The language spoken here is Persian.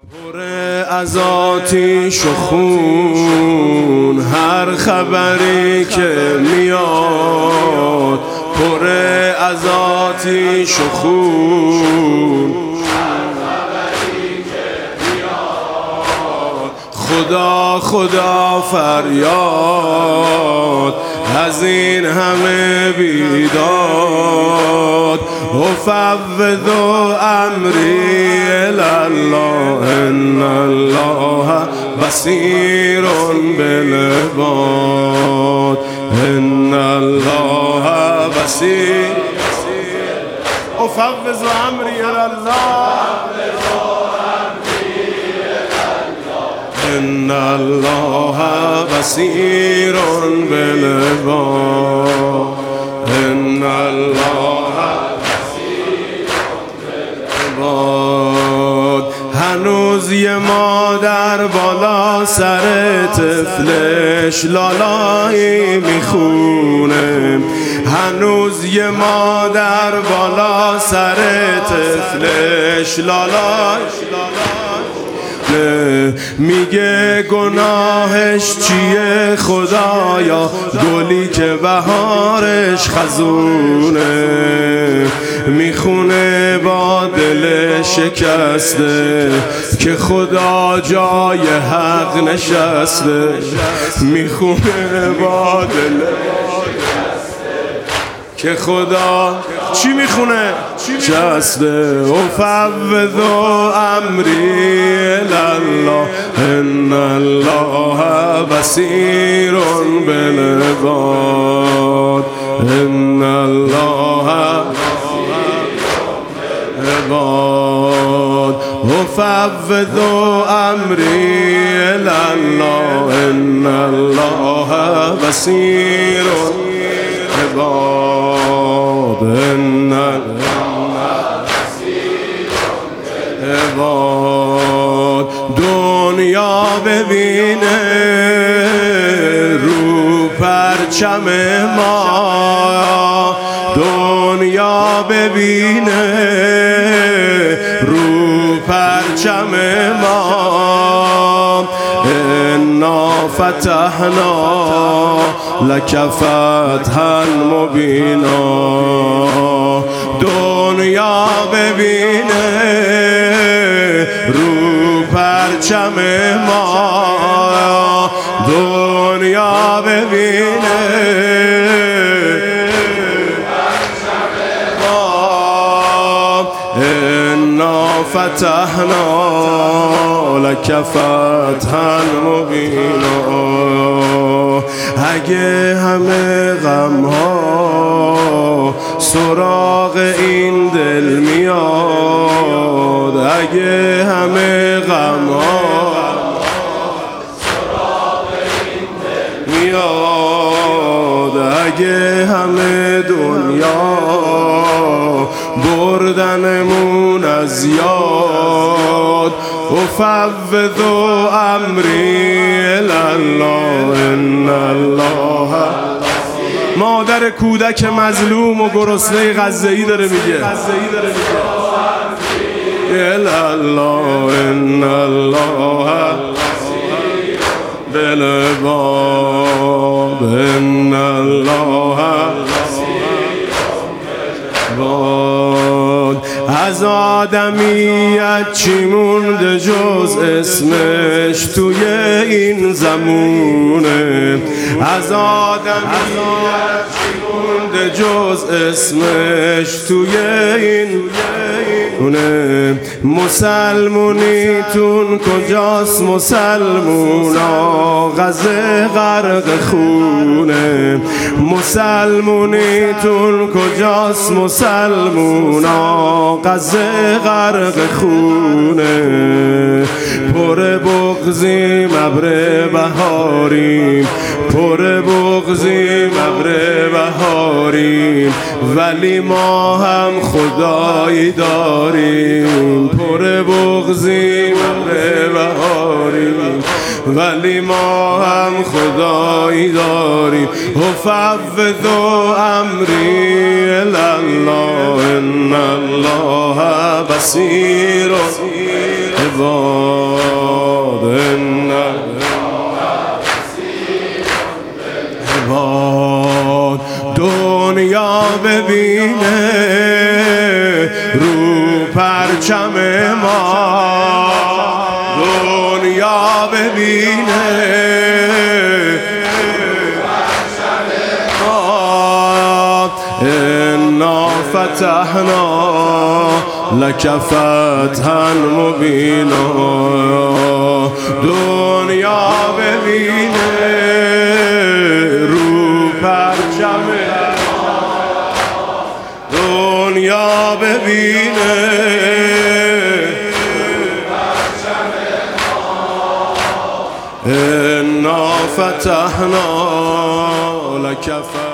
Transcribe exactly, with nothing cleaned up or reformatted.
پر از آتیش و خون هر خبری که میاد، پر از آتیش و خون هر خبری که میاد. خدا خدا فریاد از این همه بیداد. افوض امری الی الله ان الله بصیر بالعباد. ان الله بصیر. افوض امری الی الله ان الله بصیر بالعباد. ان الله هنوز یه مادر بالا سر طفلش لالایی میخونه. هنوز یه مادر بالا سر طفلش لالایش میگه گناهش چیه خدایا، گلی که بهارش خزونه. میخونه با دل شکسته که خدا جای حق نشسته. میخونه با دل که خدا چی میخونه؟ شسته. افوض امری الی الله ان الله بصیر بالعباد. ان الله عباد. افوض امری الی الله ان الله بصیر عباد. ان عباد. دنیا ببینه رو پرچم ما، دنیا ببینه رو پرچم ما. انا فتحنا لک فتحا مبینا. دنیا ببینه رو پرچم ما، دنیا ببینه انا فتحنا لک فتحا مبینا. اگه همه غم ها سراغ این دل میاد، اگه همه غم ها سراغ این دل میاد، اگه همه دنیا بردنمون از یاد. افوض امری الی الله ان الله. مادر کودک مظلوم و گرسنه غزه‌ای داره میگه الی الله ان الله بالعباد. ان الله باد. از آدمیت چی مونده جز اسمش توی این زمونه. از آدمیت چی مونده جز اسمش توی این زمونه. مسلمونیتون کجاست مسلمونا، غزه غرق خونه. مسلمونیتون کجاست مسلمونا، غزه غرق خونه. پر بغضیم ابر بهاریم، پر بغضیم ابر بهاریم، ولی ما هم خدایی داریم. پر بغضیم ابر بهاریم، ولی ما هم خدایی داریم افوض امری الله ان الله بصیر عباد ان عباد دنیا ببینه رو پرچم ما دنیا ببینه انا فتحنا لك فتحا مبینا دنیا ببینه رو پرچم دنیا ببینه انا فتحنا لك فتحا